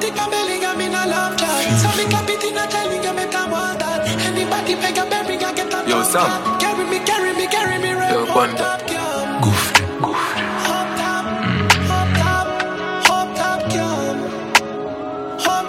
thick and belly, got me no love chat. So me clap it in a telling you make I want that. Anybody beg a berry, I get a Yo, Sam. Carry me, right. Yo, Bunda. Goof. Hop top, girl. Hop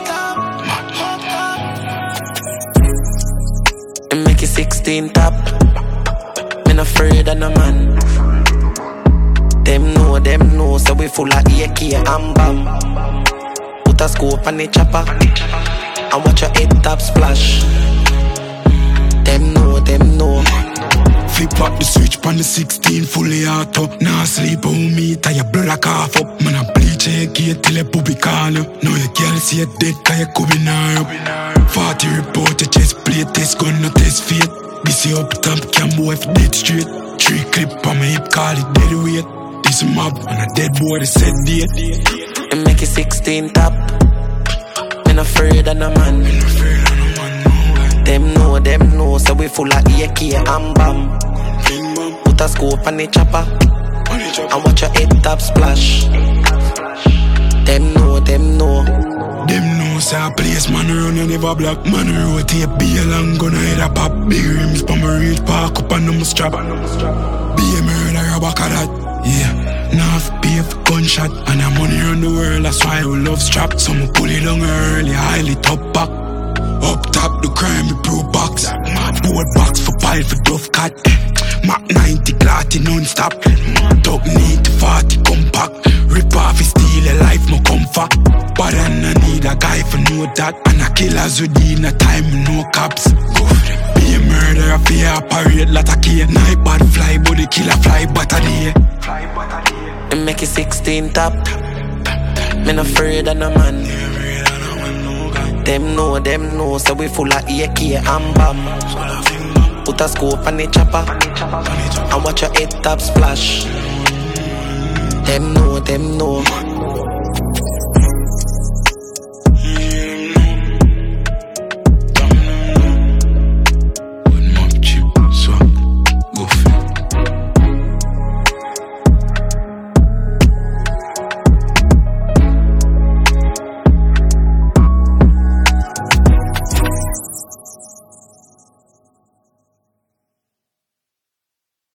top. Make it 16 top. Me not afraid of no man. Them know, so we full of AK and bam. Put a scope on the chopper and watch your head top splash. Them know. Flip back the switch pan the 16 fully auto. Nah sleep on me, tie your blood off up. Man a bleach a gate till a puppy corner. Now you can't see it dead cause you could be now. 40 report your chest plate, test gun no test fate. This is up top, cam boy if dead straight. 3 clip on my hip, call it dead weight. This mob and a dead boy they said date. And make it 16 top. Me not afraid of no man. Them know, so we full of AK and bam. Put a scope on the chopper and watch your head top splash. Them know. Them know, say a place man run and never black. Man rotate, be a long gun head a pop. Big rims pa my reach, park up and I'm strap. Be a murderer back of that. Yeah, enough pay for gunshot. And the money around the world, that's why we love strap. Some pull it down early, highly top back. Up top the crime, we pro box. Board box for pile for duff cat. Mac 90 clotty non-stop. Dog need to 40 compact. Rip off his steel, a life more comfort. But I need a guy for know that. And a killers within a time no cops. Be a murderer, fear parade, lot of key. Night bad fly, but the killer fly but a day. And make it 16 top. Me not afraid of no man. Them know, so we full of AK and bam. Put a scope on the chopper and watch your head top splash. Them know.